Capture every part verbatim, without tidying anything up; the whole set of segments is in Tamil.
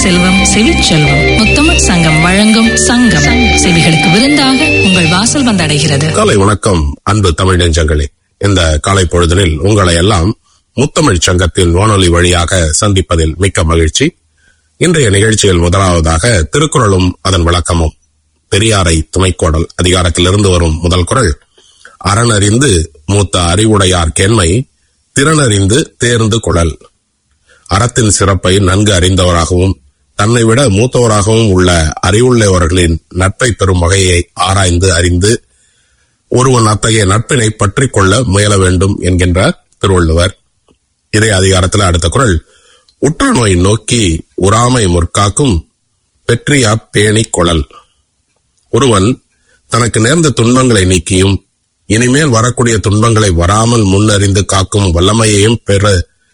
செல்வம் செவிச்செல்வம் முத்தமிழ் சங்கம் வழங்கும் சங்கம் செவிகளுக்கு விருந்தாக உங்கள் வாசல் வந்தடைகிறது. காலை வணக்கம் அன்பு தமிழ் நெஞ்சங்களே. இந்த காலை பொழுதினில் உங்களை எல்லாம் முத்தமிழ் சங்கத்தின் வானொலி வழியாக சந்திப்பதில் மிக்க மகிழ்ச்சி. இன்றைய நிகழ்ச்சியில் முதலாவதாக திருக்குறளும் அதன் விளக்கமும். பெரியாரை துணைக்கோடல் அதிகாரத்திலிருந்து வரும் முதல் குறள்: அறனறிந்து மூத்த அறிவுடையார் கேண்மை, திறனறிந்து தேர்ந்து கொளல். அறத்தின் சிறப்பை நன்கு அறிந்தவராகவும் தன்னை விட மூத்தவராகவும் உள்ள அறிவுள்ளவர்களின் நட்பை பெறும் வகையை ஆராய்ந்து அறிந்து ஒருவன் அத்தகைய நட்பினை பற்றி கொள்ள முயல வேண்டும் என்கின்றார் திருவள்ளுவர். இதே அதிகாரத்தில் அடுத்த குறள்: உற்ற நோய் நோக்கி உறாமை முற்காக்கும், பெற்றியா பேணி கொளல். ஒருவன் தனக்கு நேர்ந்த துன்பங்களை நீக்கியும் இனிமேல் வரக்கூடிய துன்பங்களை வராமல் முன்னறிந்து காக்கும் வல்லமையையும் பெற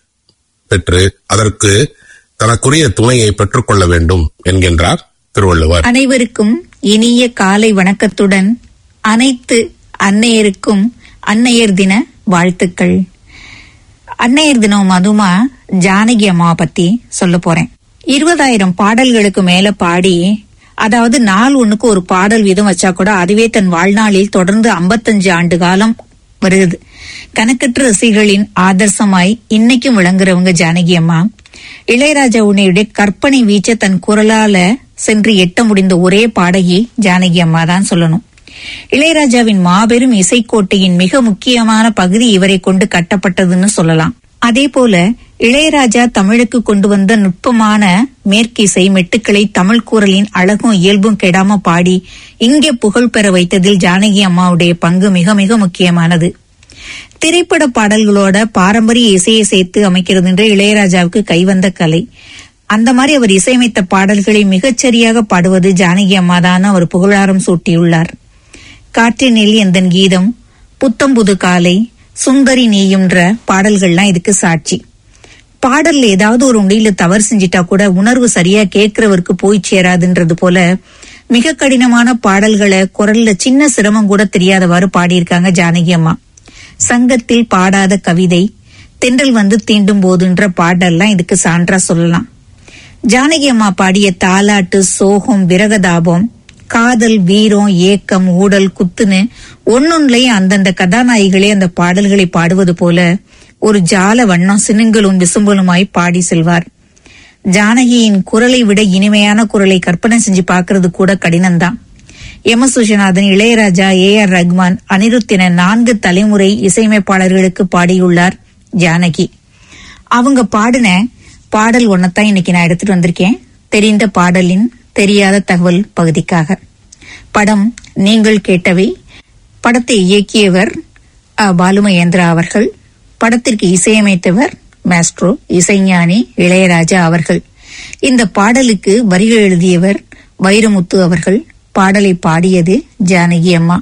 பெற்று அதற்கு தனக்குரிய துணையை பெற்றுக் கொள்ள வேண்டும் என்கின்றார் திருவள்ளுவர். அனைவருக்கும் இனிய காலை வணக்கத்துடன் அனைத்து அன்னையருக்கும் அன்னையர் தின வாழ்த்துக்கள். அன்னையர் தினம் அதுமா ஜானகி அம்மா பத்தி சொல்ல போறேன். இருபதாயிரம் பாடல்களுக்கு மேல பாடி, அதாவது நாள் ஒண்ணுக்கு ஒரு பாடல் வீதம் வச்சா கூட அதுவே தன் வாழ்நாளில் தொடர்ந்து ஐம்பத்தஞ்சு ஆண்டு காலம் வருது. கணக்கற்ற ரசிகர்களின் ஆதர்சமாய் இன்னைக்கும் விளங்குறவங்க ஜானகி அம்மா. இளையராஜா உன்னையுடைய கற்பனை வீச்ச தன் குரலால சென்று எட்ட முடிந்த ஒரே பாடகி ஜானகி அம்மா தான் சொல்லணும். இளையராஜாவின் மாபெரும் இசைக்கோட்டையின் மிக முக்கியமான பகுதி இவரை கொண்டு கட்டப்பட்டதுன்னு சொல்லலாம். அதே போல இளையராஜா தமிழுக்கு கொண்டு வந்த நுட்பமான மேற்கிசை மெட்டுக்களை தமிழ் குரலின் அழகும் இயல்பும் கெடாம பாடி இங்கே புகழ் பெற வைத்ததில் ஜானகி அம்மாவுடைய பங்கு மிக மிக முக்கியமானது. திரைப்பட பாடல்களோட பாரம்பரிய இசையை சேர்த்து அமைக்கிறதுன்ற இளையராஜாவுக்கு கைவந்த கலை. அந்த மாதிரி அவர் இசையமைத்த பாடல்களை மிகச்சரியாக பாடுவது ஜானகி அம்மா தான் அவர் புகழாரம் சூட்டியுள்ளார். காற்றினில் எந்தன் கீதம், புத்தம்புது காலை, சுந்தரி நீயும்ன்ற பாடல்கள்லாம் இதுக்கு சாட்சி. பாடல்ல ஏதாவது ஒரு உண்டியில தவறு செஞ்சிட்டா கூட உணர்வு சரியா கேட்கிறவருக்கு போய் சேராதுன்றது போல மிக கடினமான பாடல்களை குரல்ல சின்ன சிரமம் கூட தெரியாதவாறு பாடியிருக்காங்க ஜானகி அம்மா. சங்கத்தில் பாடாத கவிதை, தென்றல் வந்து தீண்டும் போதுன்ற பாடல்லாம் இதுக்கு சான்றா சொல்லலாம். ஜானகி அம்மா பாடிய தாலாட்டு, சோகம், விரகதாபம், காதல், வீரம், ஏக்கம், ஊடல், குத்துன்னு ஒன்னொன்னுலயும் அந்தந்த கதாநாயகிகளே அந்த பாடல்களை பாடுவது போல ஒரு ஜால வண்ணம் சினுங்களும் விசும்பலுமாய் பாடி செல்வார். ஜானகியின் குரலை விட இனிமையான குரலை கற்பனை செஞ்சு பாக்குறது கூட கடினம்தான். M S Viswanathan, Ilaiyaraaja, A R Rahman, Anirudh என நான்கு தலைமுறை இசையமைப்பாளர்களுக்கு பாடியுள்ளார் ஜானகி. அவங்க பாடின பாடல் ஒன்னத்தான் இன்னைக்கு நான் எடுத்துட்டு வந்திருக்கேன். தெரிந்த பாடலின் தெரியாத தகவல் பகுதிக்காக. படம் நீங்கள் கேட்டவை. படத்தை இயக்கியவர் பாலுமகேந்திரா அவர்கள். படத்திற்கு இசையமைத்தவர் மாஸ்ட்ரோ இசைஞானி இளையராஜா அவர்கள். இந்த பாடலுக்கு வரிகள் எழுதியவர் வைரமுத்து அவர்கள். பாடலை பாடியது ஜானகி அம்மா.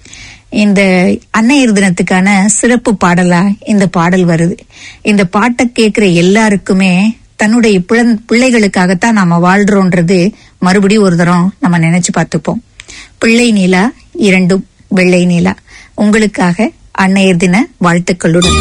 இந்த அன்னையர் தினத்துக்கான சிறப்பு பாடலா இந்த பாடல் வருது. இந்த பாட்டை கேட்கிற எல்லாருக்குமே தன்னுடைய பிள்ளைகளுக்காகத்தான் நாம வாழ்றோன்றது மறுபடியும் ஒரு தரம் நம்ம நினைச்சு பார்த்துப்போம். பிள்ளை நிலா இரண்டும் வெள்ளை நிலா. உங்களுக்காக அன்னையர் தின வாழ்த்துக்களுடன்.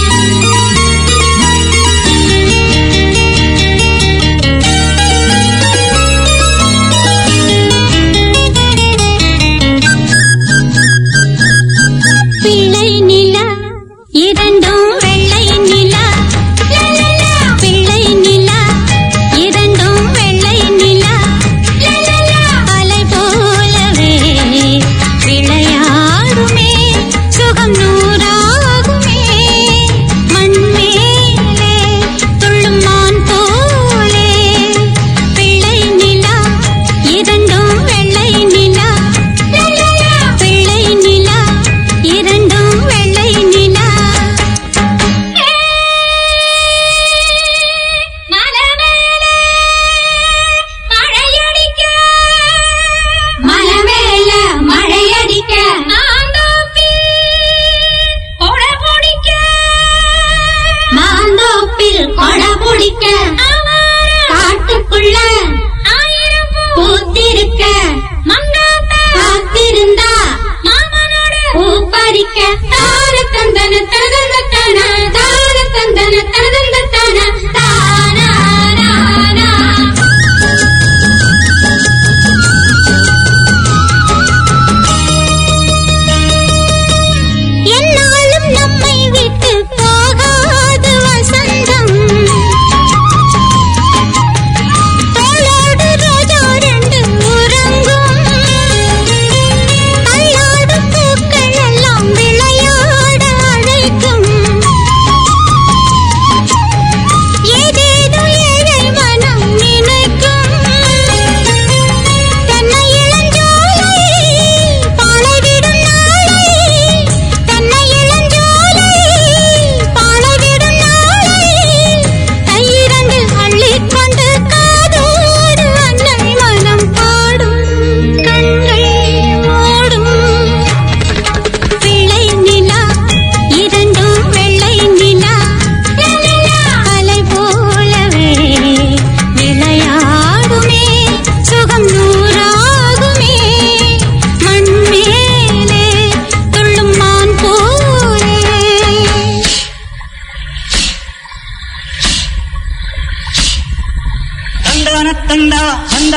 பிள்ளை நிலா இரண்டும் வெள்ளை நிலா, பிள்ளை நிலா இரண்டும் வெள்ளை நிலா, அலை போலவே விளையாடுமே, சுகம் நூறாகுமே.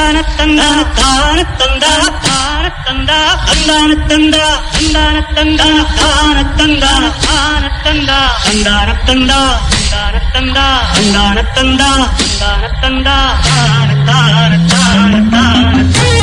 தந்தான தந்தா தான தந்தா தான தந்தா தந்தான தந்தா தந்தான தந்தா தான தந்தா தான தந்தா தந்தான தந்தா தந்தான தந்தா தந்தான தந்தா தந்தான தந்தா தான தான தான தான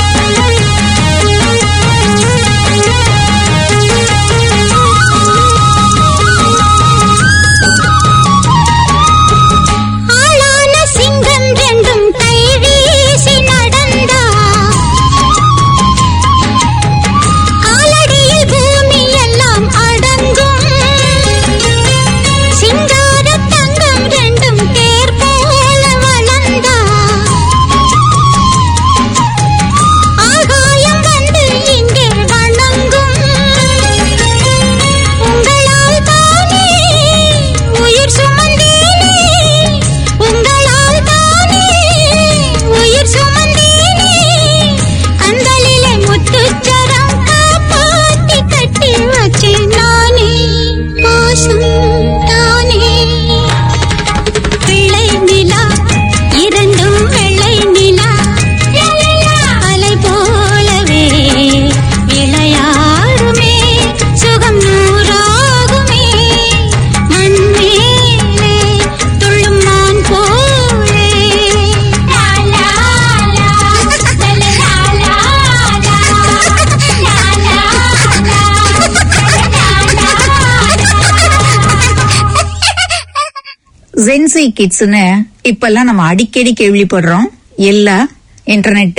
ஜென்சி கிட்ஸ்னு இப்பெல்லாம் நம்ம அடிக்கடி கேள்விப்படுறோம் எல்லா இன்டர்நெட்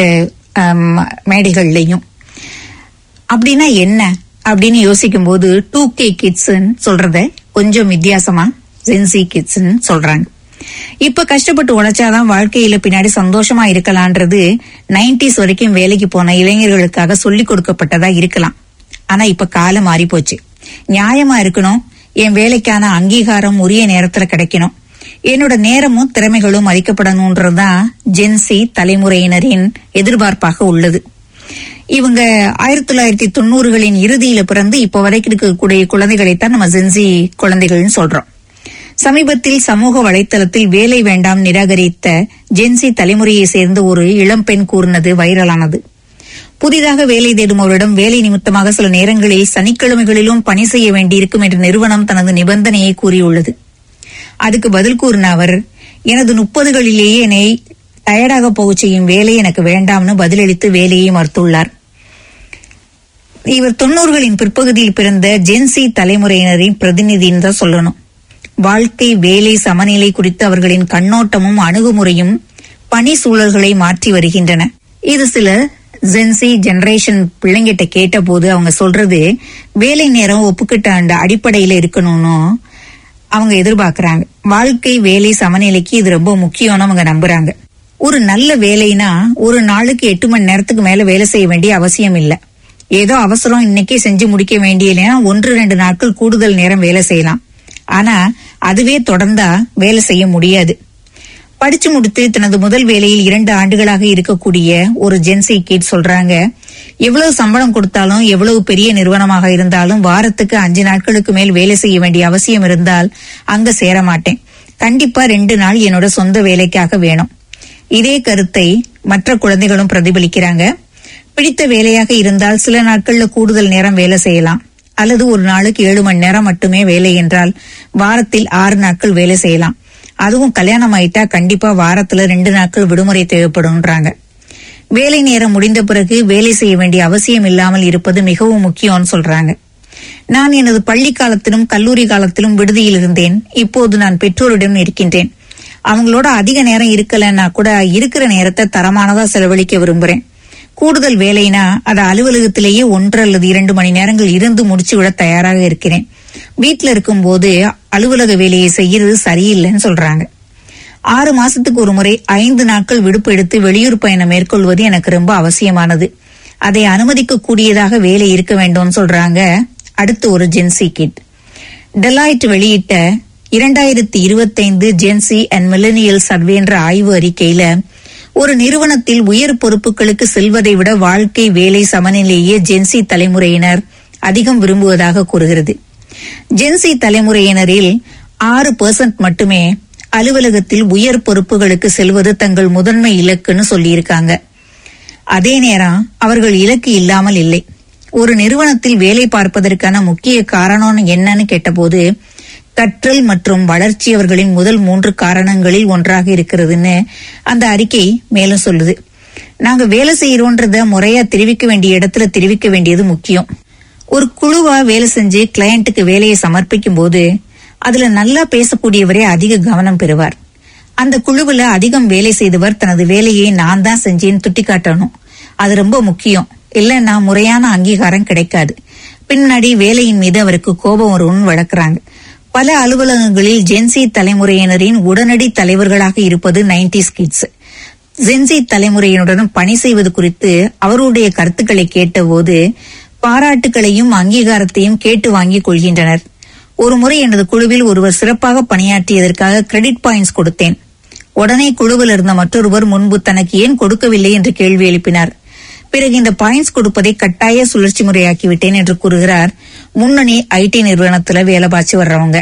மேடைகள்லயும். அப்படின்னா என்ன அப்படின்னு யோசிக்கும் போது டூ கே கிட்ஸ்ன்னு சொல்றத கொஞ்சம் வித்தியாசமா ஜென்சி கிட்ஸ்ன்னு சொல்றாங்க. இப்ப கஷ்டப்பட்டு உழைச்சாதான் வாழ்க்கையில பின்னாடி சந்தோஷமா இருக்கலான்றது நைன்டிஸ் வரைக்கும் வேலைக்கு போன இளைஞர்களுக்காக சொல்லிக் கொடுக்கப்பட்டதா இருக்கலாம். ஆனா இப்ப காலம் மாறி போச்சு. நியாயமா இருக்கணும், என் வேலைக்கான அங்கீகாரம் உரிய நேரத்துல கிடைக்கணும், என்னோட நேரமும் திறமைகளும் மதிக்கப்படணும்ன்றதுதான் ஜென்சி தலைமுறையினரின் எதிர்பார்ப்பாக உள்ளது. இவங்க ஆயிரத்தி தொள்ளாயிரத்தி தொண்ணூறுகளின் இறுதியில பிறந்து இப்ப வரைக்கும் இருக்கக்கூடிய குழந்தைகளைத்தான் நம்ம ஜென்சி குழந்தைகள்னு சொல்றோம். சமீபத்தில் சமூக வலைத்தளத்தில் வேலை வேண்டாம் நிராகரித்த ஜென்சி தலைமுறையை சேர்ந்த ஒரு இளம்பெண் கூறினது வைரலானது. புதிதாக வேலை தேடுபவரிடம் வேலை நிமித்தமாக சில நேரங்களில் சனிக்கிழமைகளிலும் பணி செய்ய வேண்டியிருக்கும் என்ற நிறுவனம் தனது நிபந்தனையை கூறியுள்ளது. அதுக்கு பதில் கூறின அவர், எனது முப்பதுகளிலேயே என்னை டயர்டாக போக செய்யும் வேலை எனக்கு வேண்டாம்னு பதிலளித்து வேலையை மறுத்துள்ளார். இவர் தொன்னூறுகளின் பிற்பகுதியில் பிறந்த ஜென்சி தலைமுறையினரின் பிரதிநிதின்னு தான் சொல்லணும். வாழ்க்கை வேலை சமநிலை குறித்து அவர்களின் கண்ணோட்டமும் அணுகுமுறையும் பணி சூழல்களை மாற்றி வருகின்றன. இது சில ஜென்சி ஜெனரேஷன் பிள்ளைங்கிட்ட கேட்ட போது அவங்க சொல்றது வேலை நேரம் ஒப்புக்கிட்ட அந்த அடிப்படையில இருக்கணும்னு அவங்க எதிர்பார்க்கறாங்க. வாழ்க்கை வேலை சமநிலைக்கு இது ரொம்ப முக்கியம்னு அவங்க நம்புறாங்க. ஒரு நல்ல வேலைனா ஒரு நாளுக்கு எட்டு மணி நேரத்துக்கு மேல வேலை செய்ய வேண்டிய அவசியம் இல்ல. ஏதோ அவசரம் இன்னைக்கே செஞ்சு முடிக்க வேண்டிய ஒன்று ரெண்டு நாட்கள் கூடுதல் நேரம் வேலை செய்யலாம். ஆனா அதுவே தொடர்ந்தா வேலை செய்ய முடியாது. படிச்சு முடித்து தனது முதல் வேலையில் இரண்டு ஆண்டுகளாக இருக்கக்கூடிய ஒரு ஜென்சி கிட் சொல்றாங்க, எவ்வளவு சம்பளம் கொடுத்தாலும் எவ்வளவு பெரிய நிறுவனமாக இருந்தாலும் வாரத்துக்கு அஞ்சு நாட்களுக்கு மேல் வேலை செய்ய வேண்டிய அவசியம் இருந்தால் அங்க சேர மாட்டேன். கண்டிப்பா ரெண்டு நாள் என்னோட சொந்த வேலைக்காக வேணும். இதே கருத்தை மற்ற குழந்தைகளும் பிரதிபலிக்கிறாங்க. பிடித்த வேலையாக இருந்தால் சில நாட்கள்ல கூடுதல் நேரம் வேலை செய்யலாம், அல்லது ஒரு நாளுக்கு ஏழு மணி நேரம் மட்டுமே வேலை என்றால் வாரத்தில் ஆறு நாட்கள் வேலை செய்யலாம். அதுவும் கல்யாணம் ஆயிட்டா கண்டிப்பா வாரத்துல ரெண்டு நாட்கள் விடுமுறை தேவைப்படும்ன்றாங்க. வேலை நேரம் முடிந்த பிறகு வேலை செய்ய வேண்டிய அவசியம் இல்லாமல் இருப்பது மிகவும் முக்கியம்னு சொல்றாங்க. நான் எனது பள்ளி காலத்திலும் கல்லூரி காலத்திலும் விடுதியில் இருந்தேன். இப்போது நான் பெற்றோரிடம் இருக்கின்றேன். அவங்களோட அதிக நேரம் இருக்கலன்னா கூட இருக்கிற நேரத்தை தரமானதா செலவழிக்க விரும்புறேன். கூடுதல் வேலைனா அது அலுவலகத்திலேயே ஒன்று அல்லது இரண்டு மணி நேரங்கள் இருந்து முடிச்சு விட தயாராக இருக்கிறேன். வீட்டுல இருக்கும் போது அலுவலக வேலையை செய்யறது சரியில்லைன்னு சொல்றாங்க. ஆறு மாசத்துக்கு ஒரு முறை ஐந்து நாட்கள் விடுப்பு எடுத்து வெளியூர் பயணம் மேற்கொள்வது எனக்கு ரொம்ப அவசியமானது. அதை அனுமதிக்க கூடியதாக வேலை இருக்க வேண்டும்னு சொல்றாங்க. அடுத்து ஒரு ஜென்சி கிட். டெலாய்ட் வெளியிட்ட இரண்டாயிரத்தி இருபத்தி ஐந்து ஜென்சி அண்ட் மில்லனியல் சர்வே என்ற ஆய்வு அறிக்கையில ஒரு நிறுவனத்தில் உயர் பொறுப்புகளுக்கு செல்வதை விட வாழ்க்கை வேலை சமநிலையே ஜென்சி தலைமுறையினர் அதிகம் விரும்புவதாக கூறுகிறது. ஜென்சி தலைமுறையினரில் ஆறு பெர்சென்ட் மட்டுமே அலுவலகத்தில் உயர் பொறுப்புகளுக்கு செல்வது தங்கள் முதன்மை இலக்குன்னு சொல்லியிருக்காங்க. அதே நேரம் அவர்கள் இலக்கு இல்லாமல் இல்லை. ஒரு நிறுவனத்தில் வேலை பார்ப்பதற்கான முக்கிய காரணம் என்னன்னு கேட்டபோது கற்றல் மற்றும் வளர்ச்சி அவர்களின் முதல் மூன்று காரணங்களில் ஒன்றாக இருக்கிறதுன்னு அந்த அறிக்கை மேலும் சொல்லுது. நாங்க வேலை செய்யறோன்றத முறையா தெரிவிக்க வேண்டிய இடத்துல தெரிவிக்க வேண்டியது முக்கியம். ஒரு குழுவா வேலை செஞ்சு கிளையண்ட்டுக்கு வேலையை சமர்ப்பிக்கும் போது அதுல நல்லா பேசக்கூடியவரே அதிக கவனம் பெறுவார். அந்த குழுவுல அதிகம் வேலை செய்தவர் தனது வேலையை நான் தான் செஞ்சேன்னு துட்டி காட்டணும். அது ரொம்ப முக்கியம். இல்லைன்னா முறையான அங்கீகாரம் கிடைக்காது. பின்னாடி வேலையின் மீது அவருக்கு கோபம் வரும்னு வளர்க்குறாங்க. பல அலுவலகங்களில் ஜென்சி தலைமுறையினரின் உடனடி தலைவர்களாக இருப்பது நைன்டிஸ் கிட்ஸ். ஜென்சி தலைமுறையினருடன் பணி செய்வது குறித்து அவருடைய கருத்துக்களை கேட்டபோது பாராட்டுகளையும் அங்கீகாரத்தையும் கேட்டு வாங்கிக் கொள்கின்றனர். ஒரு முறை எனது குழுவில் ஒருவர் சிறப்பாக பணியாற்றியதற்காக கிரெடிட் பாயிண்ட்ஸ் கொடுத்தேன். உடனே குழுவில் இருந்த மற்றொருவர் முன்பு தனக்கு ஏன் கொடுக்கவில்லை என்று கேள்வி எழுப்பினார். பிறகு இந்த பாயிண்ட்ஸ் கொடுப்பதை கட்டாய சுழற்சி முறையாக்கிவிட்டேன் என்று கூறுகிறார் முன்னணி ஐடி நிறுவனத்துல வேலை பார்த்து வர்றவங்க.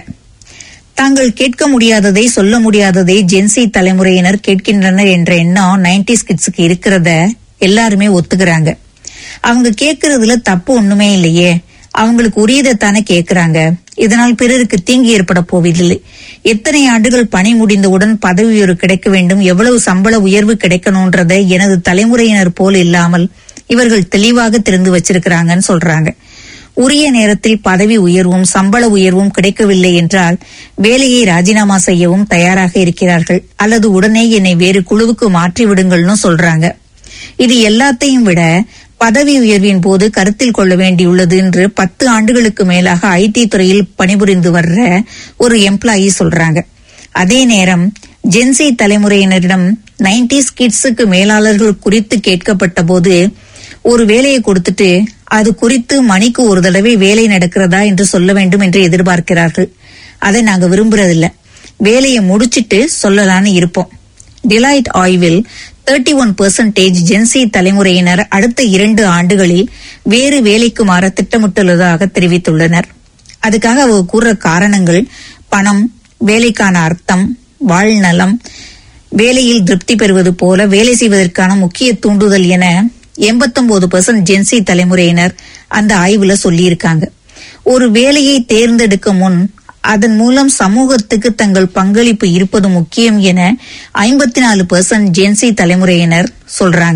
தாங்கள் கேட்க முடியாததை சொல்ல முடியாததை ஜென்சி தலைமுறையினர் கேட்கின்றனர் என்ற எண்ணம் நைன்டிஸ் கிட்ஸுக்கு இருக்கிறத எல்லாருமே ஒத்துக்கிறாங்க. அவங்க கேட்கறதுல தப்பு ஒண்ணுமே இல்லையே. அவங்களுக்கு உரியதைத்தானே கேட்கிறாங்க. இதனால் பிறருக்கு தீங்கு ஏற்பட போவதில்லை. எத்தனை ஆண்டுகள் பணி முடிந்தவுடன் பதவி உயர்வு கிடைக்க வேண்டும், எவ்வளவு சம்பள உயர்வு கிடைக்கணும்ன்றதை எனது தலைமுறையினர் போல் இல்லாமல் இவர்கள் தெளிவாக தெரிந்து வச்சிருக்கிறாங்கன்னு சொல்றாங்க. உரிய நேரத்தில் பதவி உயர்வும் சம்பள உயர்வும் கிடைக்கவில்லை என்றால் வேலையை ராஜினாமா செய்யவும் தயாராக இருக்கிறார்கள். அல்லது உடனே என்னை வேறு குழுவுக்கு மாற்றி விடுங்கள்னு சொல்றாங்க. இது எல்லாத்தையும் விட பதவி உயர்வின் போது கருத்தில் கொள்ள வேண்டியுள்ளது என்று பத்து ஆண்டுகளுக்கு மேலாக ஐடி துறையில் பணிபுரிந்து வர்ற ஒரு எம்ப்ளாயி சொல்றாங்க. அதே நேரம் ஜென்சி தலைமுறையினரிடம் நைன்டிஸ் கிட்ஸுக்கு மேலாளர்கள் குறித்து கேட்கப்பட்ட போது ஒரு வேலையை கொடுத்துட்டு அது குறித்து மணிக்கு ஒரு தடவை வேலை நடக்கிறதா என்று சொல்ல வேண்டும் என்று எதிர்பார்க்கிறார்கள். அதை நாங்க விரும்புறதில்ல. வேலையை முடிச்சிட்டு சொல்லலான்னு இருப்போம். டிலைட் ஆய்வில் முப்பத்தி ஒன்று பெர்சன்டேஜ் ஜென்சி தலைமுறையினர் அடுத்த இரண்டு ஆண்டுகளில் வேறு வேலைக்கு மாற திட்டமிட்டுள்ளதாக தெரிவித்துள்ளனர். அதுக்காக அவங்க கூறுற காரணங்கள் பணம், வேலைக்கான அர்த்தம், வாழ்நலம், வேலையில் திருப்தி பெறுவது போல வேலை செய்வதற்கான முக்கிய தூண்டுதல் என எண்பத்தி ஒன்பது பெர்சன்ட் ஜென்சி தலைமுறையினர் அந்த ஆய்வுல சொல்லியிருக்காங்க. ஒரு வேலையை தேர்ந்தெடுக்க முன் அதன் மூலம் சமூகத்துக்கு தங்கள் பங்களிப்பு இருப்பது முக்கியம் என ஐம்பத்தி நாலு பெர்சன்ட் ஜென்சி தலைமுறையினர் சொல்றாங்க.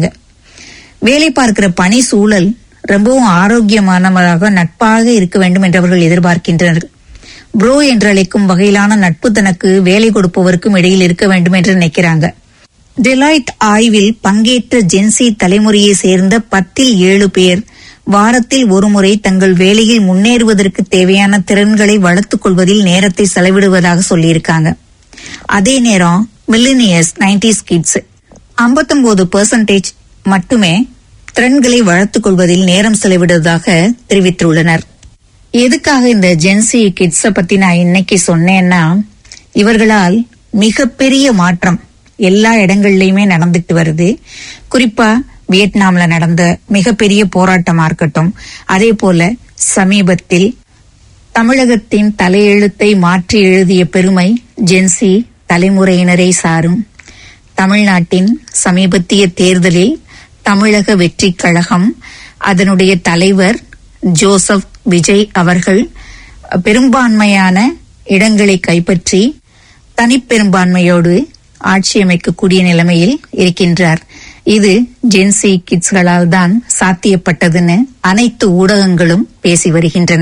வேலை பார்க்கிற பணி சூழல் ரொம்பவும் ஆரோக்கியமானதாக நட்பாக இருக்க வேண்டும் என்று அவர்கள் எதிர்பார்க்கின்றனர். ப்ரோ என்று அழைக்கும் வகையிலான நட்பு தனக்கு வேலை கொடுப்பவருக்கும் இடையில் இருக்க வேண்டும் என்று நினைக்கிறாங்க. டெலாய்ட் ஆய்வில் பங்கேற்ற ஜென்சி தலைமுறையை சேர்ந்த பத்தில் ஏழு பேர் வாரத்தில் ஒருமுறை தங்கள் வேலையில் முன்னேறுவதற்கு தேவையான திறன்களை வளர்த்துக் கொள்வதில் நேரத்தை செலவிடுவதாக சொல்லியிருக்காங்க. அதே நேரம் மில்லினியர்ஸ் நைன்டிஸ் கிட்ஸ் ஐம்பத்தி ஒன்பது பெர்சன்டேஜ் மட்டுமே திறன்களை வளர்த்துக் கொள்வதில் நேரம் செலவிடுவதாக தெரிவித்துள்ளனர். எதுக்காக இந்த ஜென்சி கிட்ஸ பத்தி நான் இன்னைக்கு சொன்னேன்னா, இவர்களால் மிகப்பெரிய மாற்றம் எல்லா இடங்கள்லயுமே நடந்துட்டு வருது. குறிப்பா வியட்நாம்ல நடந்த மிகப்பெரிய போராட்டமா இருக்கட்டும், அதே போல சமீபத்தில் தமிழகத்தின் தலையெழுத்தை மாற்றி எழுதிய பெருமை ஜென்சி தலைமுறையினரை சாரும். தமிழ்நாட்டின் சமீபத்திய தேர்தலில் தமிழக வெற்றி கழகம் அதனுடைய தலைவர் ஜோசப் விஜய் அவர்கள் பெரும்பான்மையான இடங்களை கைப்பற்றி தனிப்பெரும்பான்மையோடு ஆட்சி அமைக்கக்கூடிய நிலைமையில் இருக்கின்றார். இது ஜென்சி கிட்ஸ்களால் தான் சாத்தியப்பட்டதுன்னு அனைத்து ஊடகங்களும் பேசி வருகின்றன.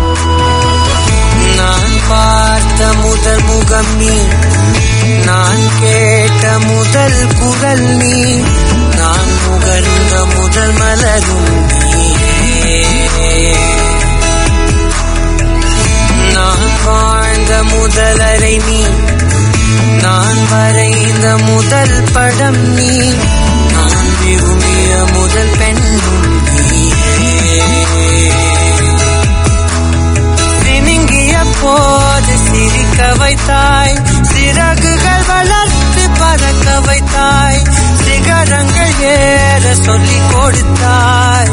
நான் பார்த்த முதல் முகம் நீ, நான் கேட்ட முதல் குரல் நீ, நான் முகர்ந்த முதல் மலரும் நீ, நான் வாழ்ந்த முதல் அறை நீ, நான் வரைந்த முதல் படம் நீ, நான் விரும்பிய முதல் பெண்ணும் நீ. சினுங்கிய போது சிரிக்க வைத்தாய், சிறகுகள் வளர்த்து பறக்க வைத்தாய், சிகரங்கள் ஏற சொல்லிக் கொடுத்தாய்.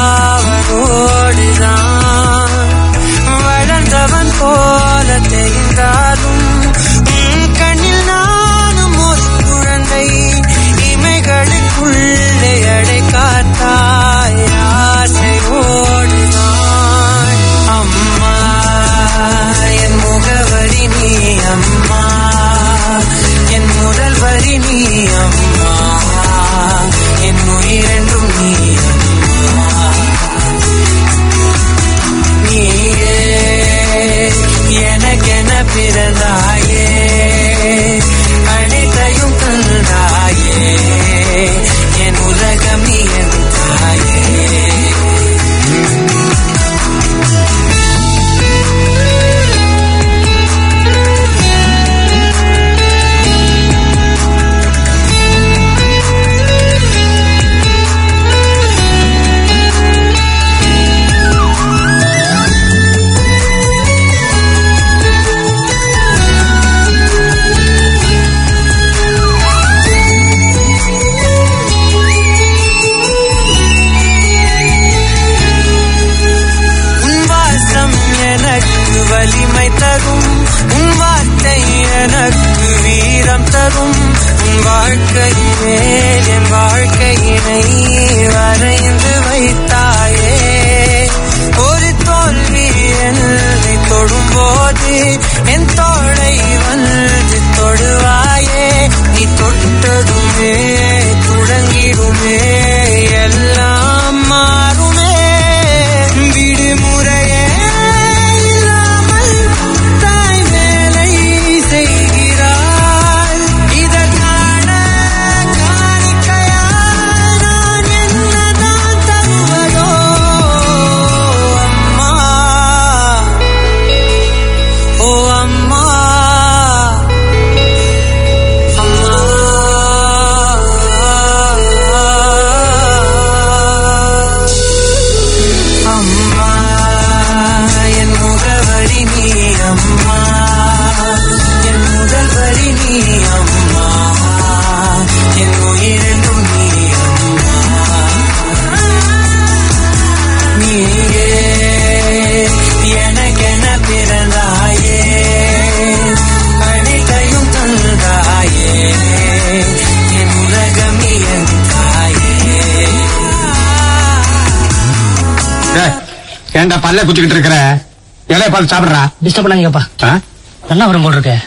அவனோடுதான் வளர்ந்தவன் போல தெரிந்தாலும் கண்ணில் நானும் ஒரு குழந்தை, இமைகளுக்குள்ளே அடைக்கா பிறந்தாயே, அனைத்தையும் தந்தாயே, என் உலகம் நீ என் தாயே. வலிமை தரும் உன் வார்த்தை எனக்கு வீரம் தரும். உன் வாழ்க்கை மேல் என் வாழ்க்கையினை வரைந்து வைத்தாயே. ஒரு தோல்வி என்னை தொடும்போது என் தோளை வந்து தொடுவாயே. நீ தொட்டதுமே தொடங்கிடுமே எல்லாம் மாறுமே. விடுமுறையே ஏண்டா பல்ல குத்திக்கிட்டு இருக்கிற? இலைய பால் சாப்பிடுறா. டிஸ்டர்ப் பண்ணாங்கப்பா. நல்லா வரும் போல் இருக்கு.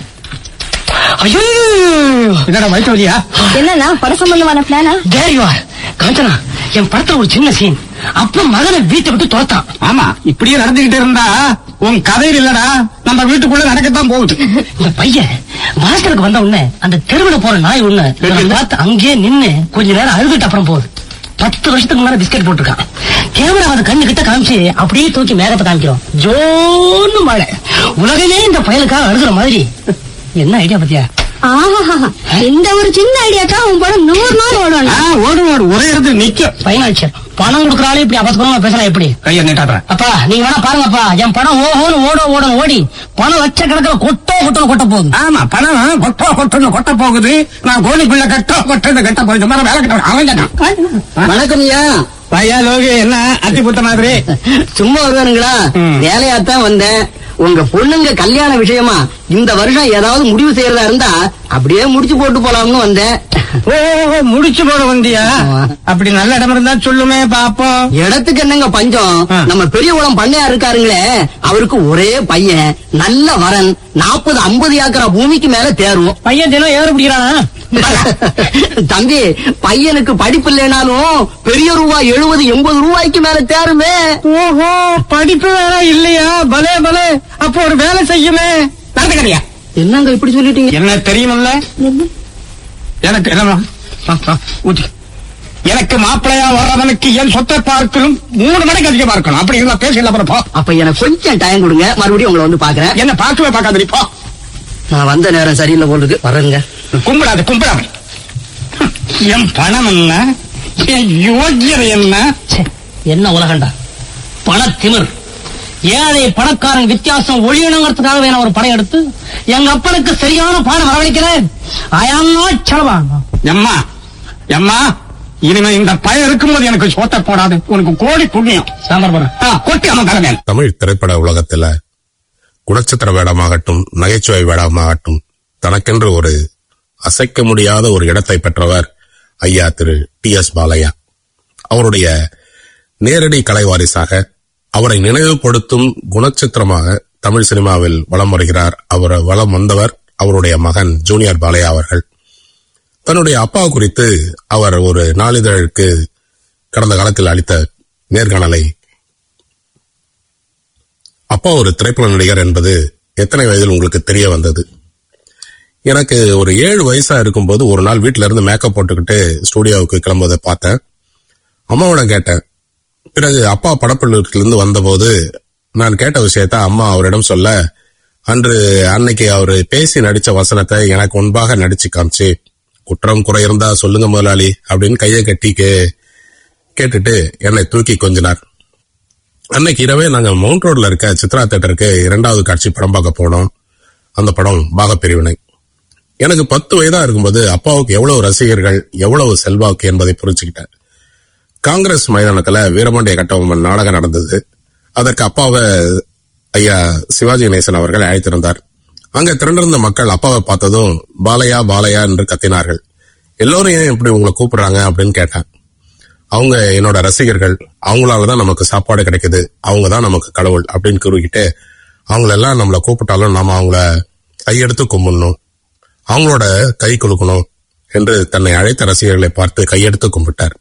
ஐயோ என்னடா வயிற்று வலியா? என்னன்னா பட சம்பந்தமான பிளானா? There you are. காஞ்சனா, என் படத்துல ஒரு சின்ன சீன். அப்ப மகனை வீட்டை விட்டு துரத்தான். ஆமா, இப்படியே நடந்துகிட்டு இருந்தா உன் கதையில் இல்லடா, நம்ம வீட்டுக்குள்ள நடக்கத்தான் போகுது. இந்த பையன் வாசலுக்கு வந்த உடனே அந்த தெருவில் போற நாய் ஒண்ணு பார்த்து அங்கேயே நின்னு கொஞ்ச நேரம் அழுதுட்டு அப்புறம் போகுது. பத்து வருஷத்துக்கு முன்னாடி பிஸ்கட் போட்டிருக்கான். கேமரா வந்து கண்ணு கிட்ட காமிச்சு அப்படியே தூக்கி மேகத்தை காமிக்கிறோம். ஜோன்னு மழை. உலகமே இந்த பயலுக்காக அழுகுற மாதிரி. என்ன ஐடியா பத்தியா? இந்த ஒரு சின்ன ஐடியாக்கா உன் படம் நூறு நாள் ஓடணும். ஓடு ஓடு ஒரே இடத்துல நிக்க. பைனான்சியர் பணம் கொடுக்கறாலே இப்படி அபத்தமா பேசலாம் எப்படி? கையை நீட்டாடுறேன். அப்பா நீங்க வேணா பாருங்கப்பா, என் படம் ஓஹோன்னு ஓட ஓட ஓடி பணம் லட்ச கணக்கில் கொட்டோ கொட்டோ கொட்ட போகுது. ஆமா, பணம் கொட்டோ கொட்டோன்னு கொட்ட போகுது. நான் கோழிக்குள்ள கட்டோ கொட்டது கட்ட போகுது. மாதிரி வேலை கட்ட அவன். வணக்கம் ஐயா. பையா லோகி, என்ன அத்தி புத்த மாதிரி சும்மா வருவானுங்களா? வேலையாத்தான் வந்தேன். உங்க பொண்ணுங்க கல்யாண விஷயமா இந்த வருஷம் ஏதாவது முடிவு செய்யறதா இருந்தா அப்படியே முடிச்சு போட்டு போலாம்னு வந்தேன். ஓ, முடிச்சு போட வந்தியா? அப்படி நல்ல இடம் இருந்தா சொல்லுமே பாப்போம். இடத்துக்கு என்னங்க பஞ்சம்? நம்ம பெரிய குளம் பண்ணையா இருக்காருங்களே, அவருக்கு ஒரே பையன், நல்ல வரன், நாற்பது ஐம்பது ஏக்கரா பூமிக்கு மேல தேரும். பையன் தினம் ஏற பிடிக்கிறானா? தம்பி, பையனுக்கு படிப்பு இல்லைனாலும் பெரிய ரூபாய் எழுபது எண்பது ரூபாய்க்கு மேல தேருமே. ஓஹோ, படிப்பு வேற இல்லையா? பலே பலே, அப்போ ஒரு வேலை செய்யுமே. நடந்து கிடையா? என்னங்க இப்படி சொல்லிட்டீங்க? என்ன தெரியுமில்ல எனக்கு? என்ன எனக்கு மாப்பிள்ளையா வர்றவனுக்கு என் சொத்தை பார்க்கணும் மூணு மணிக்கு அதிகமா இருக்கணும். அப்படி இருந்தா பேசல. அப்புறம் அப்ப எனக்கு கொஞ்சம் டைம் கொடுங்க, மறுபடியும் உங்களை வந்து பாக்குறேன். என்ன பார்க்கவே பார்க்காத. இப்போ நான் வந்த நேரம் சரியில்லை போலுக்கு, வரேங்க. கும்பிடாது கும்பிடாது. என் பணம் என்ன, என் யோகியதை என்ன? என்ன உலகண்டா பண திமிர். ஏழை பணக்காரன் வித்தியாசம் ஒழியணுங்கிறதுக்காக நான் ஒரு படம் எடுத்து எங்க அப்பனுக்கு சரியான பாடம் வரவழைக்கிறேன். எம்மா எம்மா, இனிமே இந்த பயம் இருக்கும்போது எனக்கு சோத்த போடாது. உனக்கு கோடி புண்ணியம். சாம்பார் போறேன் கொட்டி அவன் தலைமையில். தமிழ் திரைப்பட உலகத்துல குணச்சித்திர வேடமாகட்டும், நகைச்சுவை வேடமாகட்டும், தனக்கென்று ஒரு அசைக்க முடியாத ஒரு இடத்தை பெற்றவர் ஐயா திரு டி எஸ் பாலையா. அவருடைய நேரடி கலைவாரிசாக அவரை நினைவுபடுத்தும் குணச்சித்திரமாக தமிழ் சினிமாவில் வலம் வருகிறார். அவர் வலம் வந்தவர் அவருடைய மகன் ஜூனியர் பாலையா அவர்கள். தன்னுடைய அப்பா குறித்து அவர் ஒரு நாளிதழுக்கு கடந்த காலத்தில் அளித்த நேர்காணலை, அப்பா ஒரு திரைப்பட நடிகர் என்பது எத்தனை வயதில் உங்களுக்கு தெரிய வந்தது? எனக்கு ஒரு ஏழு வயசா இருக்கும்போது ஒரு நாள் வீட்டுல இருந்து மேக்கப் போட்டுக்கிட்டு ஸ்டூடியோவுக்கு கிளம்புவதை பார்த்தேன். அம்மாவிடம் கேட்டேன். பிறகு அப்பா படப்பிடிப்பிலிருந்து வந்தபோது நான் கேட்ட விஷயத்த அம்மா அவரிடம் சொல்ல, அன்று அன்னைக்கு அவரு பேசி நடிச்ச வசனத்தை எனக்கு முன்பாக நடிச்சு காமிச்சு, குற்றம் குறை இருந்தா சொல்லுங்க முதலாளி அப்படின்னு கையை கட்டி கேட்டுட்டு என்னை தூக்கி கொஞ்சினார். அன்னைக்கு இரவே நாங்க மவுண்ட் ரோட்ல இருக்க சித்ரா தியேட்டருக்கு இரண்டாவது காட்சி படம் பார்க்க போனோம். அந்த படம் பாகப்பிரிவினை. எனக்கு பத்து வயதா இருக்கும்போது அப்பாவுக்கு எவ்வளவு ரசிகர்கள், எவ்வளவு செல்வாக்கு என்பதை புரிஞ்சுக்கிட்டேன். காங்கிரஸ் மைதானத்துல வீரபாண்டிய கட்டபொம்மன் நாடகம் நடந்தது. அதற்கு அப்பாவை ஐயா சிவாஜி கணேசன் அவர்கள் அழைத்திருந்தார். அங்க திரண்டிருந்த மக்கள் அப்பாவை பார்த்ததும் பாலையா பாலையா என்று கத்தினார்கள். எல்லோரும் ஏன் இப்படி உங்களை கூப்பிடுறாங்க அப்படின்னு கேட்டேன். அவங்க என்னோட ரசிகர்கள், அவங்களாலதான் நமக்கு சாப்பாடு கிடைக்குது, அவங்கதான் நமக்கு கடவுள் அப்படின்னு கூறிக்கிட்டு, அவங்களெல்லாம் நம்மளை கூப்பிட்டாலும் நாம அவங்கள கையெடுத்து கும்பிடணும், அவங்களோட கை கொடுக்கணும் என்று தன்னை அழைத்த ரசிகர்களை பார்த்து கையெடுத்து கும்பிட்டார்.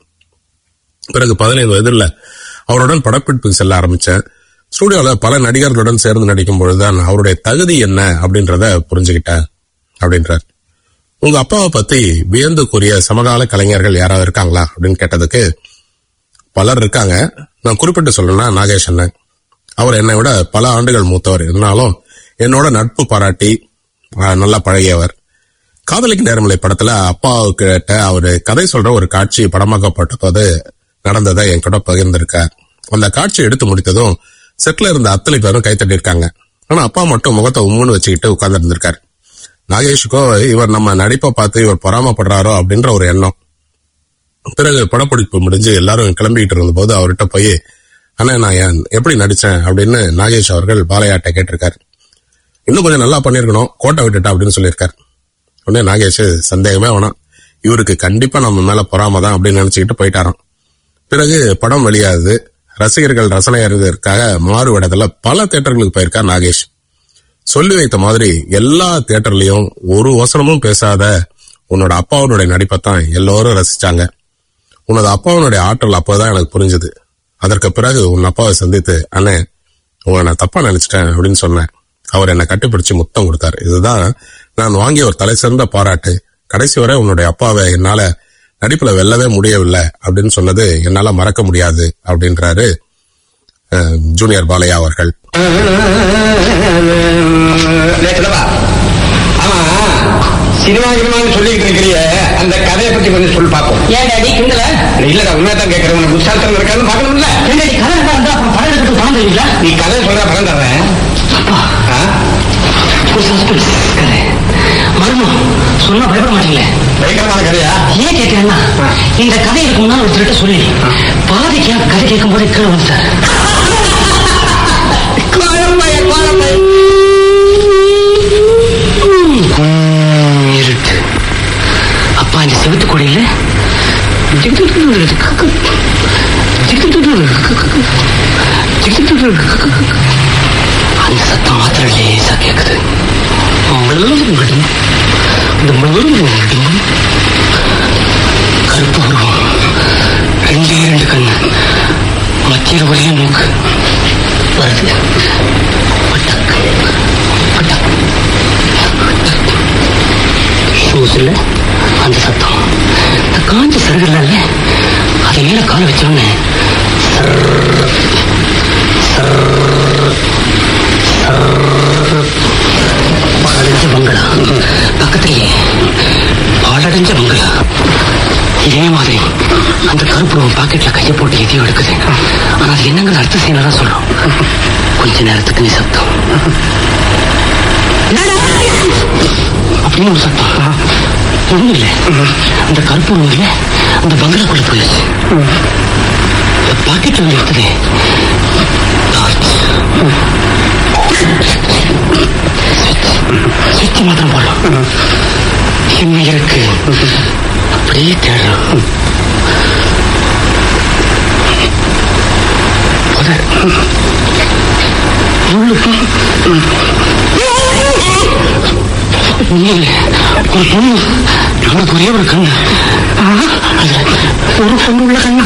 பிறகு பதினைந்து வயதுல அவருடன் படப்பிடிப்புக்கு செல்ல ஆரம்பிச்சேன். ஸ்டூடியோல பல நடிகர்களுடன் சேர்ந்து நடிக்கும் பொழுதுதான் அவருடைய தகுதி என்ன அப்படின்றத புரிஞ்சுக்கிட்டேன் அப்படின்றார். உங்க அப்பாவை பத்தி வியந்து கூறிய சமகால கலைஞர்கள் யாராவது இருக்காங்களா அப்படின்னு கேட்டதுக்கு, பலர் இருக்காங்க. நான் குறிப்பிட்டு சொல்லணும்னா நாகேஷ் அண்ணன். அவர் என்னை விட பல ஆண்டுகள் மூத்தவர். இருந்தாலும் என்னோட நட்பு பாராட்டி நல்லா பழகியவர். காதலிக்கு நேரமில்லை படத்துல அப்பாவுக்கு கிட்ட அவரு கதை சொல்ற ஒரு காட்சி படமாக்கப்பட்ட போது நடந்ததை என் கூட பகிர்ந்திருக்கார். அந்த காட்சி எடுத்து முடித்ததும் செட்ல இருந்த அத்தனை பேரும் கைத்தட்டி இருக்காங்க. ஆனா அப்பா மட்டும் முகத்தை உம்முன்னு வச்சுக்கிட்டு உட்கார்ந்து இருந்திருக்காரு. நாகேஷுக்கோ இவர் நம்ம நடிப்பை பார்த்து இவர் பொறாமப்படுறாரோ அப்படின்ற ஒரு எண்ணம். பிறகு படப்பிடிப்பு முடிஞ்சு எல்லாரும் கிளம்பிட்டு இருந்த போது அவர்கிட்ட போய், அண்ணா நான் எப்படி நடிச்சேன் அப்படின்னு நாகேஷ் அவர்கள் பாலையாட்ட கேட்டிருக்காரு. இன்னும் கொஞ்சம் நல்லா பண்ணிருக்கணும், கோட்டை விட்டுட்டா அப்படின்னு சொல்லியிருக்காரு. உடனே நாகேஷ் சந்தேகமே வேணாம், இவருக்கு கண்டிப்பா நம்ம மேல பொறாம தான் அப்படின்னு நினைச்சுக்கிட்டு போயிட்டாராம். பிறகு படம் வெளியாகுது. ரசிகர்கள் ரசனை அறிவதற்காக மாறுவிடத்துல பல தியேட்டர்களுக்கு போயிருக்கார் நாகேஷ். சொல்லி வைத்த மாதிரி எல்லா தியேட்டர்லயும் ஒரு வசனமும் பேசாத உன்னோட அப்பாவுடைய நடிப்பைத்தான் எல்லோரும் ரசிச்சாங்க. உன்னோட அப்பாவுடைய ஆற்றல் அப்போதான் எனக்கு புரிஞ்சது. அதற்கு பிறகு உன் அப்பாவை சந்தித்து, அண்ணே உங்களை நான் தப்பா நினைச்சிட்டேன் அப்படின்னு சொன்னேன். அவர் என்னை கட்டிப்பிடிச்சு முத்தம் கொடுத்தாரு. இதுதான் நான் வாங்கிய ஒரு தலை சிறந்த பாராட்டு. கடைசி வரை உன்னுடைய அப்பாவை என்னால நடிப்புல வெல்லவே முடியவில்லை அப்படின்னு சொன்னது என்னால மறக்க முடியாது அப்படின்றாரு ஜூனியர் பாலையா அவர்கள். சினிமா சினிமான்னு சொல்லிட்டு இருக்கிறீ, அந்த கதையை பத்தி கொஞ்சம் சொல்லி பார்ப்போம். ஏன் டாடி கிண்டல? இல்லடா உண்மைதான் கேட்கறேன். உனக்கு புத்தாத்தம் இருக்கான்னு பாக்கணும்ல. கதை இருந்தா அப்புறம் படம் எடுத்து பணம் தருவீங்களா? நீ கதை சொல்ற பணம் தர்றேன். மர்மம் சொன்னா பயப்பட மாட்டீங்களே? பயங்கரமான கதையா? ஏன் கேட்கிறேன்னா, இந்த கதை இதுக்கு முன்னால் ஒருத்தர்கிட்ட சொல்லி பாதிக்கா கதை கேட்கும் போது கீழே வந்து சார் இருட்டு. அப்பா இந்த செவத்து கொடையில அந்த சத்தம் மாத்திரம் லேசா கேக்குது. கருப்பு உருவம், ரெண்டே ரெண்டு கண்ணு, மத்திய ஒரே மூக்கு வருது. ஷூஸ்ல அந்த சத்தம், இந்த காஞ்ச சருகல்ல அதை மேல கால வச்சோன்னு பாலடைஞ்ச பங்களா பக்கத்திலேயே பாலடைஞ்ச பங்களா. இதே மாதிரி அந்த கருப்புருவம் பாக்கெட்ல கையை போட்டு எதையும் எடுக்குது. ஆனா அது என்னங்கிற அர்த்த செய்யலாம் சொல்றோம். கொஞ்ச நேரத்துக்கு நீ சத்தம் அப்படின்னு ஒரு சத்தம். ஒண்ணும் இல்லை, அந்த கருப்புருவம் இல்லை அந்த பங்களாக்குள்ள போயிடுச்சு. பாக்கெட்ல வந்து எடுத்தது சுத்தி மாத்திரம் போடலாம். என்ன இருக்கு அப்படியே தேடலாம். ஒரு பொண்ணு, அவருக்கு ஒரே ஒரு கண்ணு, ஒரு பொண்ணு உள்ள கண்ணா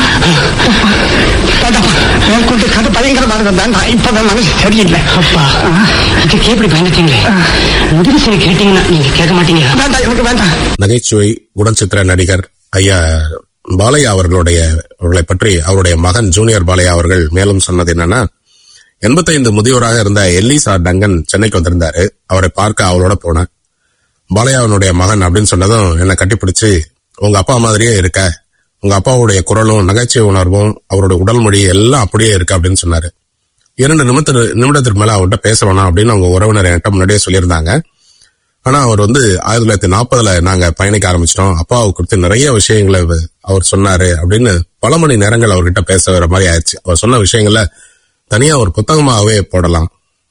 மேற்கொண்டு கதை பயங்கரமாக இருந்தா இப்பதான் மனசு சரியில்லை. அப்பா இதுக்கு எப்படி பயந்துட்டீங்களே? முடிவு செய்ய கேட்டீங்கன்னா நீங்க கேட்க மாட்டீங்க. வேண்டாம், எனக்கு வேண்டாம். நகைச்சுவை குணச்சித்திர நடிகர் ஐயா பாலையா அவர்களுடைய அவர்களை பற்றி அவருடைய மகன் ஜூனியர் பாலையா அவர்கள் மேலும் சொன்னது என்னன்னா, எண்பத்தைந்து முதியோராக இருந்த எல்லிசா டங்கன் சென்னைக்கு வந்திருந்தாரு. அவரை பார்க்க அவளோட போனேன். பாலையாவனுடைய மகன் அப்படின்னு சொன்னதும் என்னை கட்டிப்பிடிச்சு, உங்க அப்பா மாதிரியே இருக்க, உங்க அப்பாவுடைய குரலும் நகைச்சுவை உணர்வும் அவருடைய உடல் மொழி எல்லாம் அப்படியே இருக்கு அப்படின்னு சொன்னாரு. இரண்டு நிமிட நிமிடத்திற்கு மேல அவர்கிட்ட பேச வேணாம் அப்படின்னு அவங்க உறவினர் என்கிட்ட முன்னாடியே சொல்லியிருந்தாங்க. ஆனா அவர் வந்து ஆயிரத்தி தொள்ளாயிரத்தி நாற்பதுல நாங்க பயணிக்க ஆரம்பிச்சிட்டோம். அப்பாவை குறித்து நிறைய விஷயங்களை அவர் சொன்னாரு அப்படின்னு பல மணி நேரங்கள் அவர்கிட்ட பேச வர மாதிரி ஆயிடுச்சு. அவர் சொன்ன விஷயங்கள தனியா ஒரு புத்தகமாகவே போடலாம்.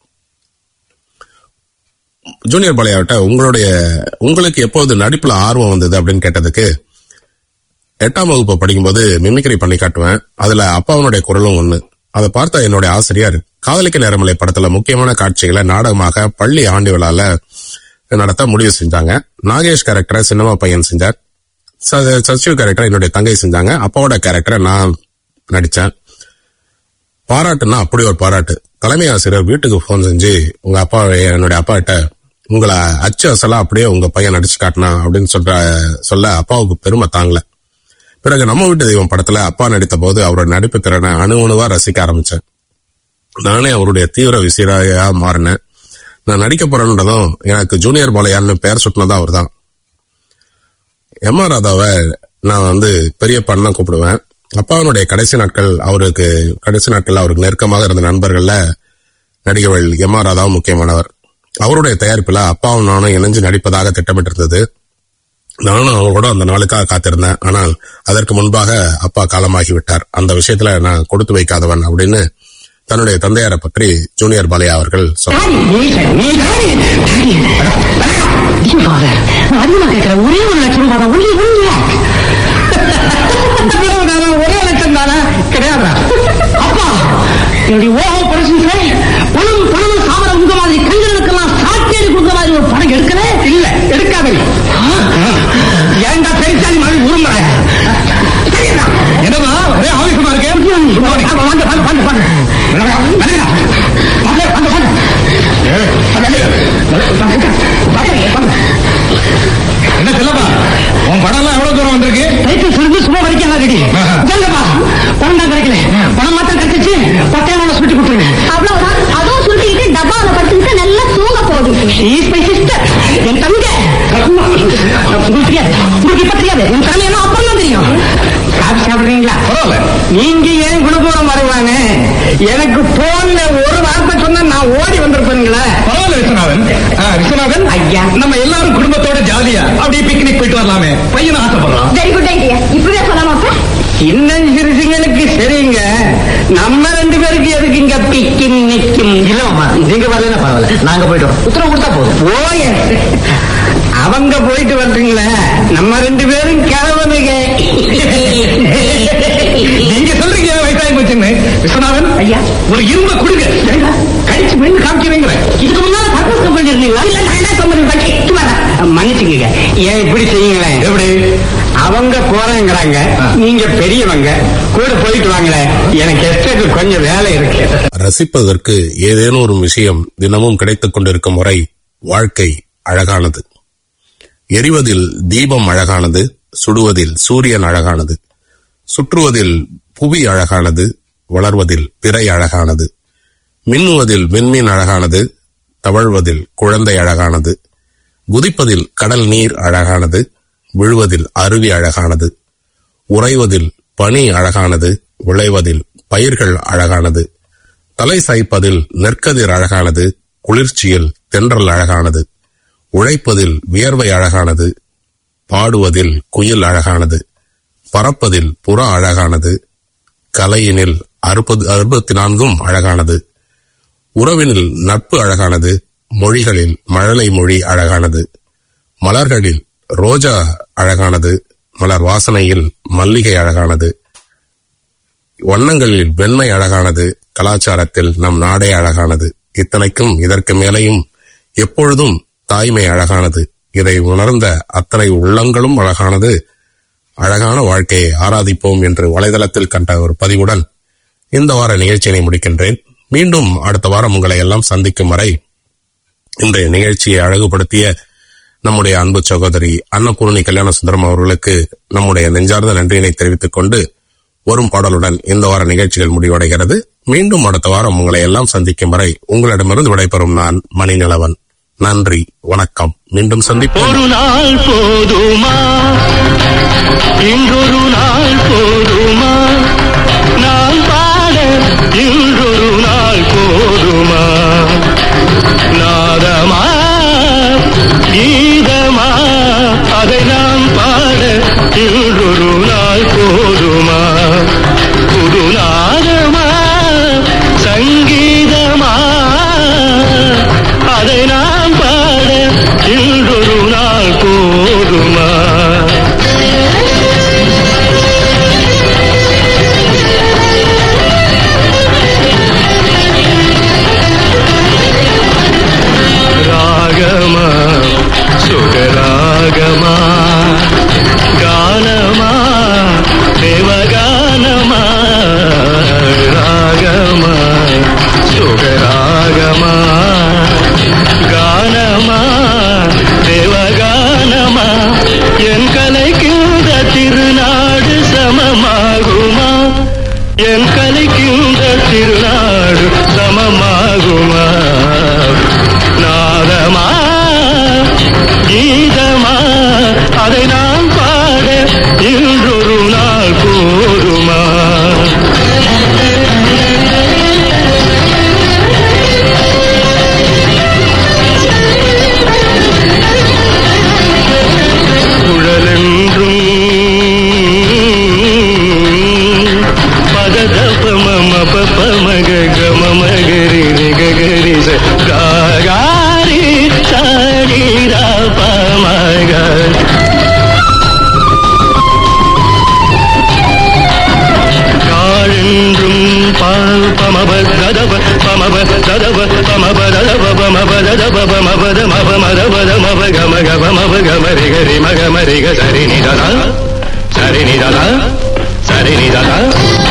ஜூனியர் பாலையாவிட்ட உங்களுடைய உங்களுக்கு எப்போது நடிப்புல ஆர்வம் வந்தது அப்படின்னு கேட்டதுக்கு, எட்டாம் வகுப்பு படிக்கும்போது மிமிக்ரி பண்ணி காட்டுவேன், அதுல அப்பாவனுடைய குரலும் ஒண்ணு. அதை பார்த்த என்னுடைய ஆசிரியர் காதலிக்க நேரமலை படத்துல முக்கியமான காட்சிகளை நாடகமாக பள்ளி ஆண்டு விழால நடத்த முடிவு செஞ்சாங்க. நாகேஷ் கேரக்டரை சினிமா பையன் செஞ்சார், சச்சிவ் கேரக்டரை என்னுடைய தங்கை செஞ்சாங்க, அப்பாவோட கேரக்டரை நான் நடிச்சேன். பாராட்டுன்னா அப்படி ஒரு பாராட்டு. தலைமை ஆசிரியர் வீட்டுக்கு போன் செஞ்சு, உங்க அப்பா என்னுடைய அப்பா கிட்ட உங்களை அச்சு அசலா அப்படியே உங்க பையன் நடிச்சு காட்டினா அப்படின்னு சொல்ற சொல்ல அப்பாவுக்கு பெருமை தாங்கல. பிறகு நம்ம வீட்டு தெய்வம் படத்துல அப்பா நடித்த போது அவரோட நடிப்பு திறனை அணு அணுவா ரசிக்க ஆரம்பிச்சேன். நானே அவருடைய தீவிர விசிறியா மாறினேன். நான் நடிக்க போறேன்றதும் எனக்கு ஜூனியர் பாலையான்னு பெயர் சுட்டினதும் அவர் தான். எம் ஆர் ராதாவை நான் வந்து பெரிய பண்ண கூப்பிடுவேன். அப்பாவனுடைய கடைசி நாட்கள் அவருக்கு கடைசி நாட்கள் அவருக்கு நெருக்கமாக இருந்த நண்பர்கள்ல நடிகர்கள் எம் ஆர் ராதாவும் முக்கியமானவர். அவருடைய தயாரிப்புல அப்பாவும் நானும் இணைஞ்சு நடிப்பதாக திட்டமிட்டிருந்தது. நானும் அவரோட அந்த நாளுக்காக காத்திருந்தேன். ஆனால் அதற்கு முன்பாக அப்பா காலமாகிவிட்டார். அந்த விஷயத்துல நான் கொடுத்து வைக்காதவன் அப்படின்னு தன்னுடைய தந்தையாரை பற்றி ஜூனியர் பாலையா அவர்கள் சொன்னார். ஒரே ஒரு லட்சம் ஒரே லட்சம் தானே கிடையாது. அப்பா என்னுடைய ஓஹோ பரிசு பணம் பணம் சாமரம் உங்க மாதிரி கண்களுக்கெல்லாம் சாட்சியடி கொடுக்க மாதிரி ஒரு படம் எடுக்கல இல்ல எடுக்காத. ஏண்டா பெருசாலி மாதிரி உருமுறை என்னமா ஒரே ஆவேசமா இருக்கேன். என்ன சொல்லப்பா, உன் படம் எல்லாம் எவ்வளவு தூரம் வந்திருக்கு? டைட்டில் சொல்லி சும்மா வரைக்கும் ரெடி சொல்லப்பா. பணம் தான் கிடைக்கல, பணம் மாத்திரம் கிடைச்சிச்சு. பத்தாயிரம் சுட்டி கொடுத்துருங்க. அவ்வளவுதான். அதுவும் சுட்டிக்கிட்டு டப்பாவில படுத்துக்கிட்டு நல்லா தூங்க போகுது. என் தங்க உங்களுக்கு தெரியாது, உங்களுக்கு இப்ப தெரியாது. என் தங்க என்ன அப்புறம் தான் தெரியும். காஃபி சாப்பிடுறீங்களா? நீங்க ஏன் குணபோரம் வருவாங்க? எனக்கு போன்ல ஒரு வார்த்தை சொன்னா நான் ஓடி வந்திருப்பேங்களா? பரவாயில்ல விஸ்வநாதன். விஸ்வநாதன் ஐயா, நம்ம எல்லாரும் குடும்பத்தோட ஜாலியா அப்படியே பிக்னிக் போயிட்டு வரலாமே. பையனை ஆசைப்படுறான். Very good idea. இப்பவே சொல்லாமாப்பா. இன்னும் சிறுசிங்களுக்கு சரிங்க, நம்ம ரெண்டு பேருக்கு எதுக்கு இங்க பிக்னிக்கும்? இல்லம்மா நீங்க வரல பரவாயில்ல, நாங்க போயிட்டு வரோம். உத்தரவு கொடுத்தா போதும். போய அவங்க போயிட்டு வர்றீங்களா, நம்ம ரெண்டு பேரும் கிளம்புங்க. நீங்க சொல்றீங்க வயசாகி போச்சுன்னு. விஸ்வநாதன் ஐயா, ஒரு இரும்ப கொடுங்க, கழிச்சு மீண்டும் காமிக்கிறீங்க. இதுக்கு முன்னால பர்பஸ் கம்பெனி இருந்தீங்களா? இல்ல நான் கம்பெனி பற்றி மன்னிச்சுங்க. ஏன் இப்படி செய்யுங்களேன்? எப்படி அவங்க போறேங்கிறாங்க, நீங்க பெரியவங்க கூட போயிட்டு வாங்களேன். எனக்கு எஸ்டேக்கு கொஞ்சம் வேலை இருக்கு. ரசிப்பதற்கு ஏதேனும் ஒரு விஷயம் தினமும் கிடைத்துக் கொண்டிருக்கும் முறை வாழ்க்கை அழகானது. எரிவதில் தீபம் அழகானது, சுடுவதில் சூரியன் அழகானது, சுற்றுவதில் புவி அழகானது, வளர்வதில் பிறை அழகானது, மின்னுவதில் விண்மீன் அழகானது, தவழ்வதில் குழந்தை அழகானது, குதிப்பதில் கடல் நீர் அழகானது, விழுவதில் அருவி அழகானது, உறைவதில் பனி அழகானது, விளைவதில் பயிர்கள் அழகானது, தலை சாய்ப்பதில் நெற்கதிர் அழகானது, குளிர்ச்சியில் தென்றல் அழகானது, உழைப்பதில் வியர்வை அழகானது, பாடுவதில் குயில் அழகானது, பறப்பதில் புறா அழகானது, கலையினில் அறுபது அறுபத்தி நான்கும் அழகானது, உறவினில் நட்பு அழகானது, மொழிகளில் மழலை மொழி அழகானது, மலர்களில் ரோஜா அழகானது, மலர் வாசனையில் மல்லிகை அழகானது, வண்ணங்களில் வெண்மை அழகானது, கலாச்சாரத்தில் நம் நாடே அழகானது. இத்தனைக்கும் இதற்கு மேலையும் எப்பொழுதும் தாய்மை அழகானது. இதை உணர்ந்த அத்தனை உள்ளங்களும் அழகானது. அழகான வாழ்க்கையை ஆராதிப்போம் என்று வலைதளத்தில் கண்ட ஒரு பதிவுடன் இந்த வார நிகழ்ச்சியை முடிக்கின்றேன். மீண்டும் அடுத்த வாரம் உங்களை எல்லாம் சந்திக்கும் வரை இன்றைய நிகழ்ச்சியை அழகுபடுத்திய நம்முடைய அன்பு சகோதரி அன்னபூர்ணி கல்யாண சுந்தரம் அவர்களுக்கு நம்முடைய நெஞ்சார்ந்த நன்றியினை தெரிவித்துக் கொண்டு வரும் பாடலுடன் இந்த வார நிகழ்ச்சிகள் முடிவடைகிறது. மீண்டும் அடுத்த வாரம் உங்களை எல்லாம் சந்திக்கும் வரை உங்களிடமிருந்து விடைபெறும் நான் மணிநிலவன். நன்றி, வணக்கம். மீண்டும் சந்திப்போம். ஒரு நாள் போதுமா, இன்றொரு நாள் போதுமா, நான் பாட இன்றொரு நாள் போதுமா, நாதமா கீதமா அதை நான் பாட இன்றொரு நாள் போதுமா, புது நாதமா சங்கீதமா அதை நான் பாட இன்றொரு நாள் போதுமா. ராகமா சுகராகமா கானமா தேவகானமா, ராகமா சுகராகமா கானமா தேவகானமா, என் கலைக்கின்ற திருநாடு சமமாகுமா, என் கலைக்கின்ற திருநாடு சமமாகுமா, நாதமா கீதமா அதை நான் பாட இன்றொரு நாள் போதுமா. குழலென்றும் பததபம பமக கமமகரி நிகரி காரி சரீரா பமக, காழென்றும் பால் பமப ததப பமப ததப பமப ததப பமப ததப பமபத மப மதபத மப கம கம மப கமரி கரி மக மரி க சரி நிதா சரி நிதா சரி நிதா